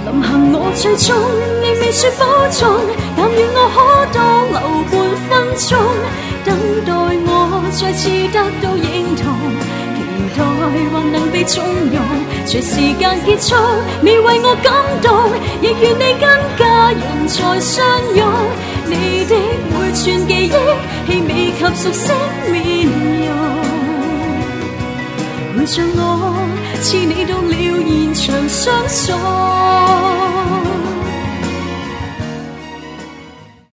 臨行我最終，你未說保重，但願我可多留半分鐘，等待我再次得到認同，期待還能被縱容。隨時間結束，未為我感動，亦願你跟家人再相擁。你的每串記憶，氣味及熟悉面容，陪着我，似你到了現場相送。